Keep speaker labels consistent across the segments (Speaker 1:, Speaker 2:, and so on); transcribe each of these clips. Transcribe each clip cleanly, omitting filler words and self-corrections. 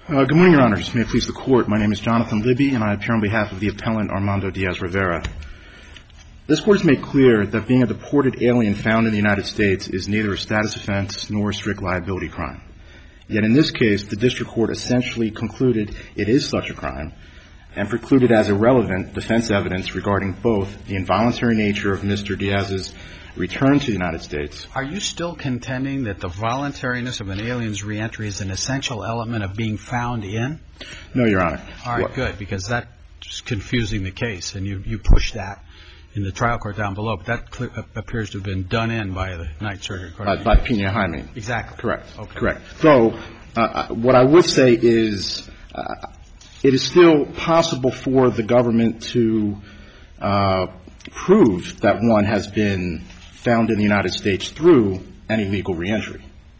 Speaker 1: Good morning, Your Honors. May it please the Court, my name is Jonathan Libby, and I appear on behalf of the appellant Armando Diaz-Rivera. This Court has made clear that being a deported alien found in the United States is neither a status offense nor a strict liability crime. Yet in this case, the District Court essentially concluded it is such a crime and precluded as irrelevant defense evidence regarding both the involuntary nature of Mr. Diaz's return to the United States.
Speaker 2: Are you still contending that the voluntariness of an alien's reentry is an essential element of being found in?
Speaker 1: No, Your Honor.
Speaker 2: All right, good, because that's confusing the case, and you push that in the trial court down below, but that appears to have been done in by the Ninth Circuit Court.
Speaker 1: By Pena Jaime.
Speaker 2: Exactly.
Speaker 1: Correct.
Speaker 2: Okay.
Speaker 1: Correct. So what I would say is it is still possible for the government to prove that one has been found in the United States through any legal reentry.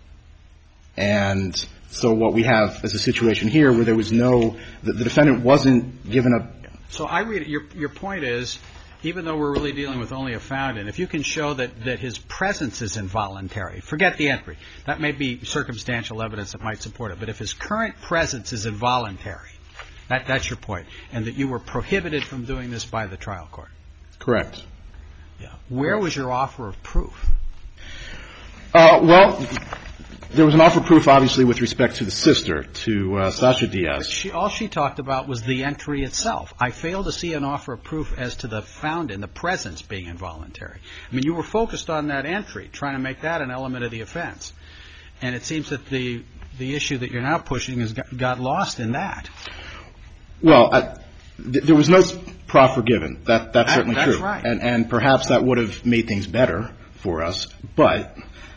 Speaker 1: And so what we have is a situation here where there was the defendant wasn't given a...
Speaker 2: So I read it, your point is, even though we're really dealing with only a found-in, if you can show that his presence is involuntary, forget the entry. That may be circumstantial evidence that might support it. But if his current presence is involuntary, that's your point, and that you were prohibited from doing this by the trial court.
Speaker 1: Correct.
Speaker 2: Yeah. Where was your offer of proof?
Speaker 1: Well, there was an offer of proof, obviously, with respect to the sister, to Sasha Diaz.
Speaker 2: All she talked about was the entry itself. I fail to see an offer of proof as to the found-in, the presence being involuntary. I mean, you were focused on that entry, trying to make that an element of the offense. And it seems that the issue that you're now pushing has got lost in that.
Speaker 1: Well, there was no proffer given. That's certainly true.
Speaker 2: That's right.
Speaker 1: And perhaps that would have made things better for us. But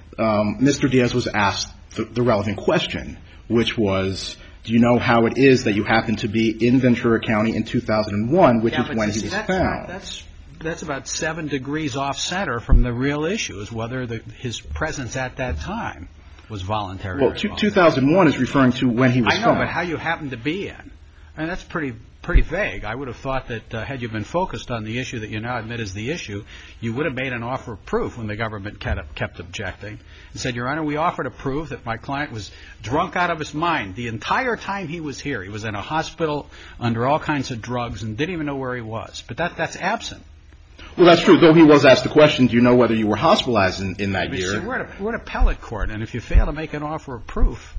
Speaker 1: Mr. Diaz was asked the relevant question, which was, do you know how it is that you happen to be in Ventura County in 2001, which is when he was found?
Speaker 2: That's about 7 degrees off center from the real issue, is whether his presence at that time was voluntary.
Speaker 1: Well, 2001 is referring to when he was found.
Speaker 2: I know, but how you happened to be in. I mean, that's pretty vague. I would have thought that had you been focused on the issue that you now admit is the issue, you would have made an offer of proof when the government kept objecting and said, Your Honor, we offer to prove that my client was drunk out of his mind the entire time he was here. He was in a hospital under all kinds of drugs and didn't even know where he was. But that's absent.
Speaker 1: Well, that's true. Though he was asked the question, do you know whether you were hospitalized in that year?
Speaker 2: See, we're at appellate court, and if you fail to make an offer of proof.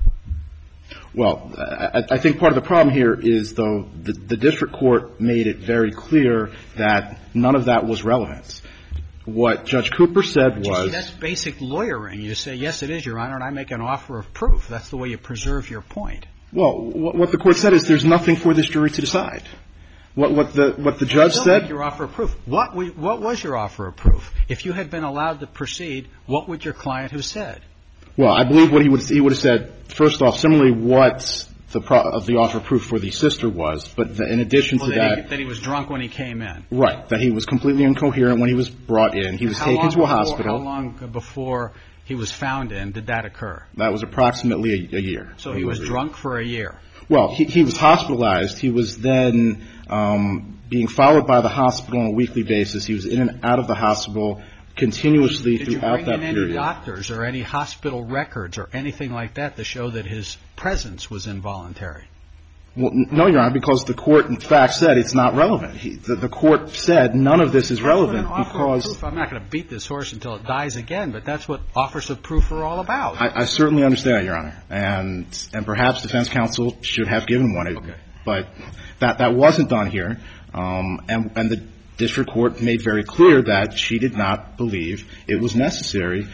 Speaker 1: Well, I think part of the problem here is, though, the district court made it very clear that none of that was relevant. What Judge Cooper said was...
Speaker 2: You see, that's basic lawyering. You say, yes, it is, Your Honor, and I make an offer of proof. That's the way you preserve your point.
Speaker 1: Well, what the court said is there's nothing for this jury to decide. What the judge said...
Speaker 2: Don't make your offer of proof. What was your offer of proof? If you had been allowed to proceed, what would your client have said?
Speaker 1: Well, I believe what he would have said, first off, similarly what the offer of proof for the sister was, but in addition to that...
Speaker 2: That he was drunk when he came in.
Speaker 1: Right, that he was completely incoherent when he was brought in. He was taken to a hospital.
Speaker 2: How long before he was found in did that occur?
Speaker 1: That was approximately a year.
Speaker 2: So he was drunk for a year.
Speaker 1: Well, he was hospitalized. He was then being followed by the hospital on a weekly basis. He was in and out of the hospital continuously throughout that period.
Speaker 2: Did you bring in any doctors or any hospital records or anything like that to show that his presence was involuntary?
Speaker 1: Well, no, Your Honor, because the court, in fact, said it's not relevant. The court said none of this is relevant because...
Speaker 2: I'm not going to beat this horse until it dies again, but that's what offers of proof are all about.
Speaker 1: I certainly understand, Your Honor, and perhaps defense counsel should have given one.
Speaker 2: Okay.
Speaker 1: But that wasn't done here, and the district court made very clear that she did not believe it was necessary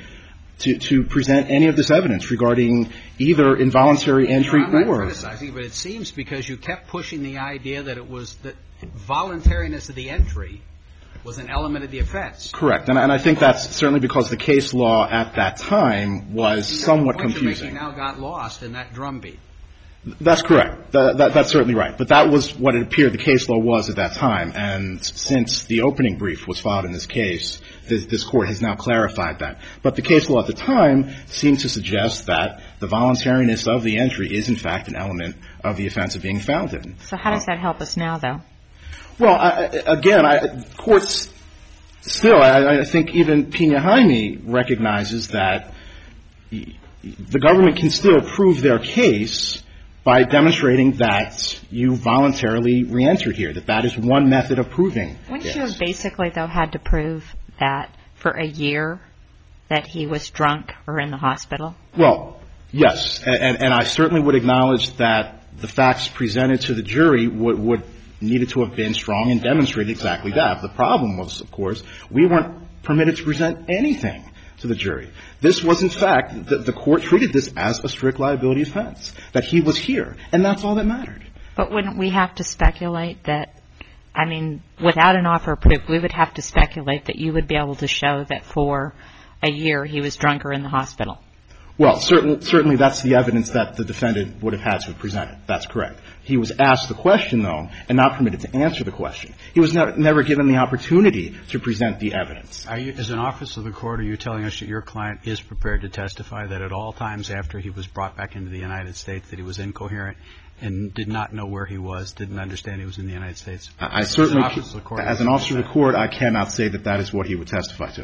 Speaker 1: to present any of this evidence regarding either involuntary entry or...
Speaker 2: I'm not criticizing, but it seems because you kept pushing the idea that it was that voluntariness of the entry was an element of the offense.
Speaker 1: Correct. And I think that's certainly because the case law at that time was somewhat confusing.
Speaker 2: The point you're making now got lost in that drumbeat.
Speaker 1: That's correct. That's certainly right. But that was what it appeared the case law was at that time. And since the opening brief was filed in this case, this Court has now clarified that. But the case law at the time seemed to suggest that the voluntariness of the entry is, in fact, an element of the offense of being found in.
Speaker 3: So how does that help us now, though?
Speaker 1: Well, again, courts still, I think even Pena Jaime recognizes that the government can still prove their case by demonstrating that you voluntarily re-entered here, that is one method of proving.
Speaker 3: Wouldn't you have basically, though, had to prove that for a year that he was drunk or in the hospital?
Speaker 1: Well, yes, and I certainly would acknowledge that the facts presented to the jury would needed to have been strong and demonstrated exactly that. The problem was, of course, we weren't permitted to present anything to the jury. This was, in fact, the court treated this as a strict liability offense, that he was here, and that's all that mattered.
Speaker 3: But wouldn't we have to speculate that, I mean, without an offer of proof, we would have to speculate that you would be able to show that for a year he was drunk or in the hospital?
Speaker 1: Well, certainly that's the evidence that the defendant would have had to have presented. That's correct. He was asked the question, though, and not permitted to answer the question. He was never given the opportunity to present the evidence.
Speaker 2: Are you, as an officer of the court, are you telling us that your client is prepared to testify that at all times after he was brought back into the United States that he was incoherent and did not know where he was, didn't understand he was in the United States?
Speaker 1: I certainly, as an officer of the court, I cannot say that that is what he would testify to.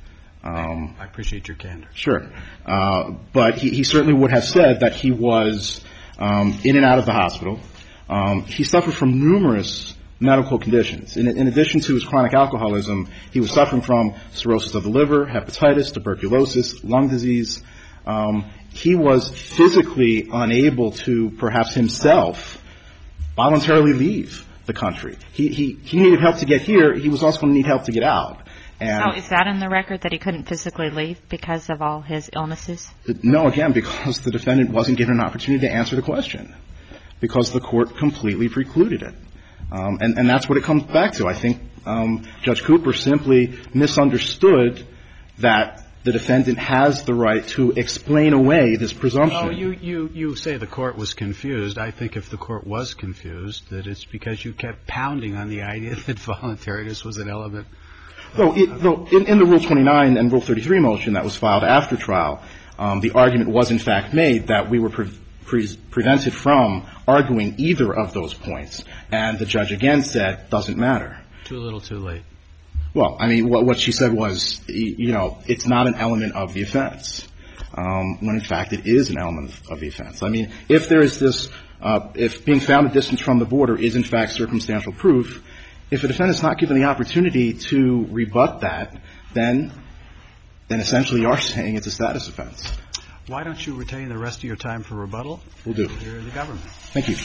Speaker 2: I appreciate your candor.
Speaker 1: Sure. But he certainly would have said that he was in and out of the hospital. He suffered from numerous medical conditions. In addition to his chronic alcoholism, he was suffering from cirrhosis of the liver, hepatitis, tuberculosis, lung disease. He was physically unable to, perhaps himself, voluntarily leave the country. He needed help to get here. He was also going to need help to get out.
Speaker 3: So is that in the record, that he couldn't physically leave because of all his illnesses?
Speaker 1: No, again, because the defendant wasn't given an opportunity to answer the question, because the court completely precluded it. And that's what it comes back to. I think Judge Cooper simply misunderstood that the defendant has the right to explain away this presumption.
Speaker 2: Oh, you say the court was confused. I think if the court was confused, that it's because you kept pounding on the idea that voluntariness was an element.
Speaker 1: Though in the Rule 29 and Rule 33 motion that was filed after trial, the argument was in fact made that we were prevented from arguing either of those points. And the judge again said, doesn't matter.
Speaker 2: Too little, too late.
Speaker 1: Well, I mean, what she said was, it's not an element of the offense, when in fact it is an element of the offense. I mean, if there is this, if being found at distance from the border is in fact circumstantial proof, if a defendant is not given the opportunity to rebut that, then essentially you are saying it's a status offense.
Speaker 2: Why don't you retain the rest of your time for rebuttal?
Speaker 1: Will do.
Speaker 2: You're the government.
Speaker 1: Thank you.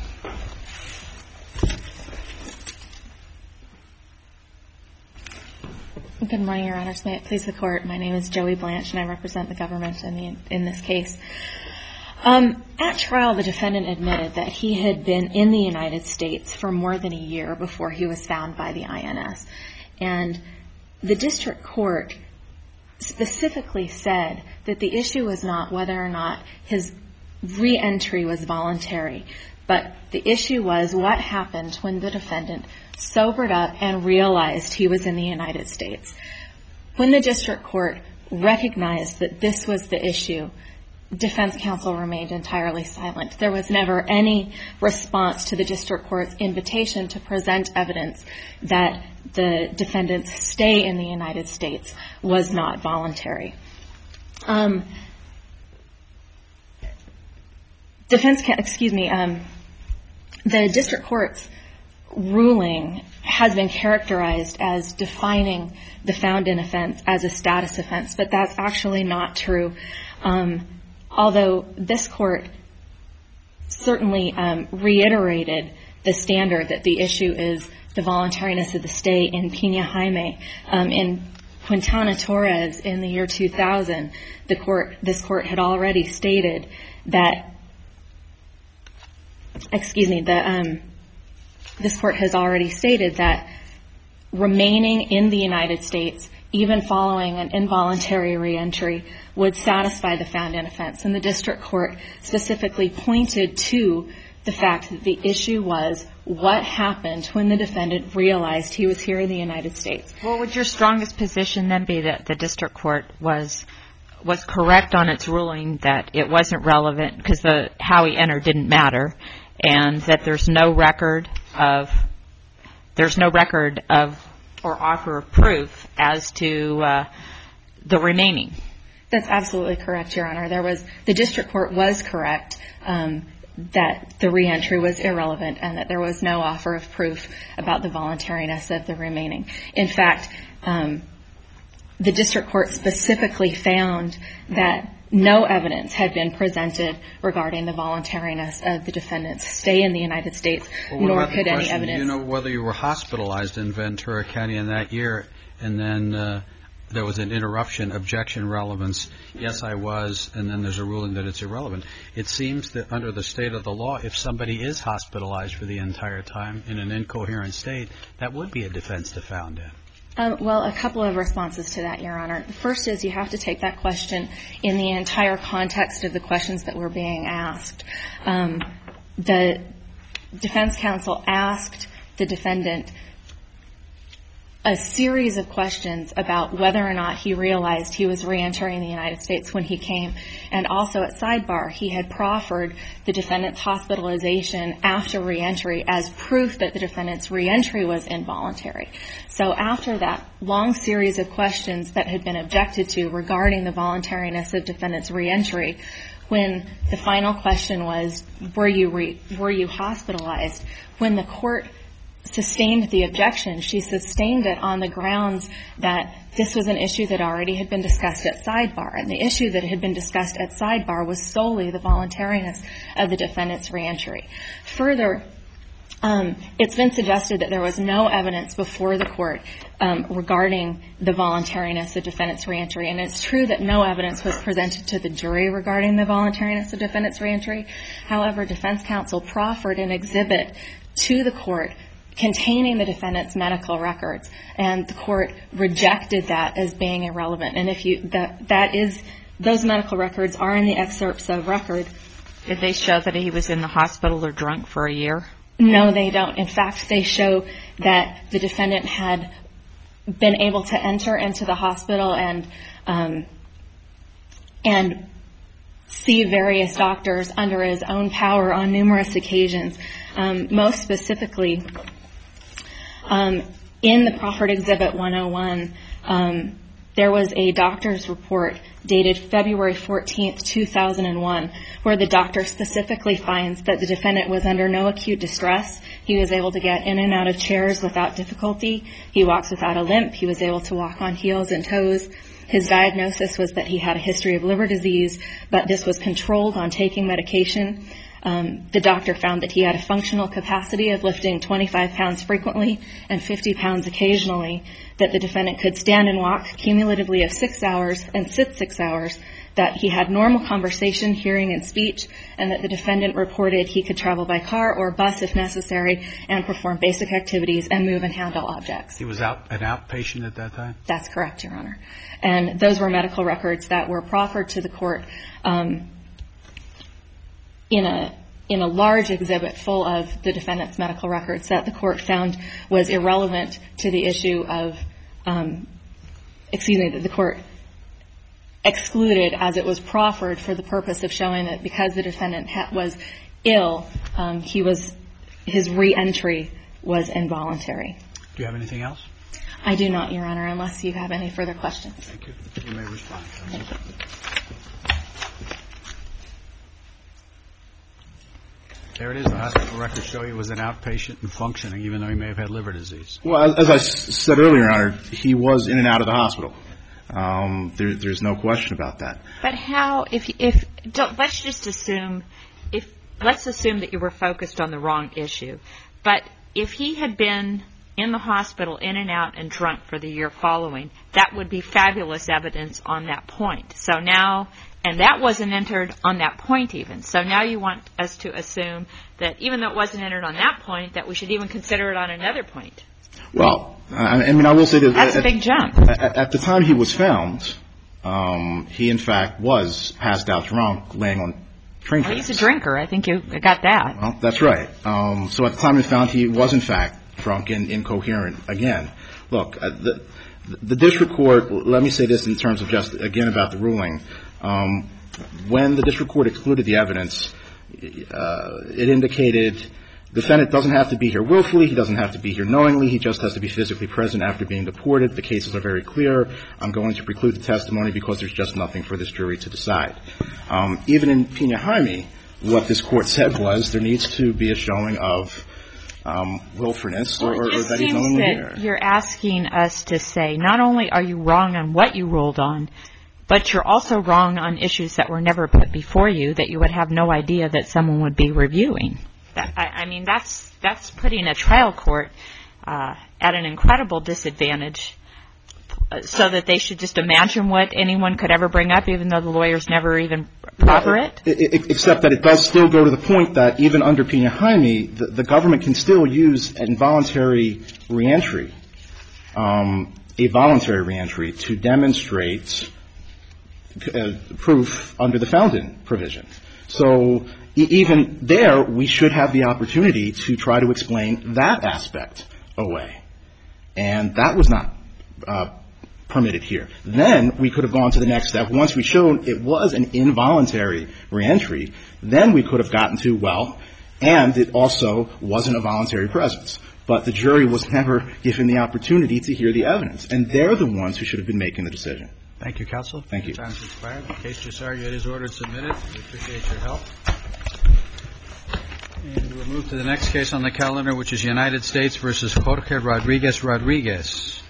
Speaker 4: Good morning, Your Honors. May it please the Court. My name is Joey Blanche, and I represent the government in this case. At trial, the defendant admitted that he had been in the United States for more than a year before he was found by the INS. And the district court specifically said that the issue was not whether or not his reentry was voluntary, but the issue was what happened when the defendant sobered up and realized he was in the United States. When the district court recognized that this was the issue, defense counsel remained entirely silent. There was never any response to the district court's invitation to present evidence that the defendant's stay in the United States was not voluntary. The district court's ruling has been characterized as defining the found-in offense as a status offense, but that's actually not true. Although this court certainly reiterated the standard that the issue is the voluntariness of the stay in Pena Jaime. In Quintana Torres in the year 2000, this court had already stated that, this court has already stated that remaining in the United States, even following an involuntary reentry, would satisfy the found-in offense. And the district court specifically pointed to the fact that the issue was what happened when the defendant realized he was here in the United States.
Speaker 3: Well, would your strongest position then be that the district court was correct on its ruling that it wasn't relevant because how he entered didn't matter, and that there's no record of or offer of proof as to the remaining?
Speaker 4: That's absolutely correct, Your Honor. The district court was correct that the reentry was irrelevant and that there was no offer of proof about the voluntariness of the remaining. In fact, the district court specifically found that no evidence had been presented regarding the voluntariness of the defendant's stay in the United States, nor could any evidence.
Speaker 2: Do you know whether you were hospitalized in Ventura County in that year, and then there was an interruption, objection, relevance? Yes, I was, and then there's a ruling that it's irrelevant. It seems that under the state of the law, if somebody is hospitalized for the entire time in an incoherent state, that would be a defense to found in.
Speaker 4: Well, a couple of responses to that, Your Honor. The first is you have to take that question in the entire context of the questions that were being asked. The defense counsel asked the defendant a series of questions about whether or not he realized he was reentering the United States when he came. And also at sidebar, he had proffered the defendant's hospitalization after reentry as proof that the defendant's reentry was involuntary. So after that long series of questions that had been objected to regarding the voluntariness of defendant's reentry, when the final question was, were you hospitalized? When the court sustained the objection, she sustained it on the grounds that this was an issue that already had been discussed at sidebar. And the issue that had been discussed at sidebar was solely the voluntariness of the defendant's reentry. Further, it's been suggested that there was no evidence before the court regarding the voluntariness of defendant's reentry. And it's true that no evidence was presented to the jury regarding the voluntariness of defendant's reentry. However, defense counsel proffered an exhibit to the court containing the defendant's medical records, and the court rejected that as being irrelevant. And those medical records are in the excerpts of record.
Speaker 3: Did they show that he was in the hospital or drunk for a year?
Speaker 4: No, they don't. In fact, they show that the defendant had been able to enter into the hospital and see various doctors under his own power on numerous occasions. Most specifically, in the proffered exhibit 101, there was a doctor's report dated February 14th, 2001, where the doctor specifically finds that the defendant was under no acute distress. He was able to get in and out of chairs without difficulty. He walks without a limp. He was able to walk on heels and toes. His diagnosis was that he had a history of liver disease, but this was controlled on taking medication. The doctor found that he had a functional capacity of lifting 25 pounds frequently and 50 pounds occasionally, that the defendant could stand and walk cumulatively of 6 hours and sit 6 hours, that he had normal conversation, hearing, and speech, and that the defendant reported he could travel by car or bus if necessary and perform basic activities and move and handle objects.
Speaker 2: He was an outpatient at that time?
Speaker 4: That's correct, Your Honor. And those were medical records that were proffered to the court in a large exhibit full of the defendant's medical records that the court found was irrelevant to the issue of, that the court excluded as it was proffered for the purpose of showing that because the defendant was ill, his reentry was involuntary.
Speaker 2: Do you have anything else?
Speaker 4: I do not, Your Honor, unless you have any further questions.
Speaker 2: Thank you. You may respond.
Speaker 4: Thank you.
Speaker 2: There it is. The hospital records show he was an outpatient and functioning, even though he may have had liver disease.
Speaker 1: Well, as I said earlier, Your Honor, he was in and out of the hospital. There's no question about that.
Speaker 3: But how, let's assume that you were focused on the wrong issue. But if he had been in the hospital, in and out, and drunk for the year following, that would be fabulous evidence on that point. So now, and that wasn't entered on that point even. So now you want us to assume that even though it wasn't entered on that point, that we should even consider it on another point.
Speaker 1: Well, I mean, I will say that
Speaker 3: that's a big jump.
Speaker 1: At the time he was found, he in fact was passed out drunk, laying on train tracks.
Speaker 3: Well, he's a drinker. I think you got that.
Speaker 1: Well, that's right. So at the time he was found, he was in fact drunk and incoherent again. Look, the district court, let me say this in terms of just, again, about the ruling. When the district court excluded the evidence, it indicated the defendant doesn't have to be here willfully, he doesn't have to be here knowingly, he just has to be physically present after being deported. The cases are very clear. I'm going to preclude the testimony because there's just nothing for this jury to decide. Even in Pena Jaime, what this Court said was there needs to be a showing of willfulness or that he's knowingly here.
Speaker 3: You're asking us to say not only are you wrong on what you ruled on, but you're also wrong on issues that were never put before you that you would have no idea that someone would be reviewing. I mean, that's putting a trial court at an incredible disadvantage, so that they should just imagine what anyone could ever bring up, even though the lawyers never even proffer it?
Speaker 1: Except that it does still go to the point that even under Pena-Jaime, the government can still use involuntary reentry, a voluntary reentry, to demonstrate proof under the Fountain provision. So even there, we should have the opportunity to try to explain that aspect away. And that was not permitted here. Then we could have gone to the next step. Once we showed it was an involuntary reentry, then we could have gotten to, well, and it also wasn't a voluntary presence. But the jury was never given the opportunity to hear the evidence. And they're the ones who should have been making the decision.
Speaker 2: Thank you, counsel.
Speaker 1: Thank you.
Speaker 2: Time has expired. The case just argued is ordered submitted. We appreciate your help. And we'll move to the next case on the calendar, which is United States versus Jorge Rodriguez.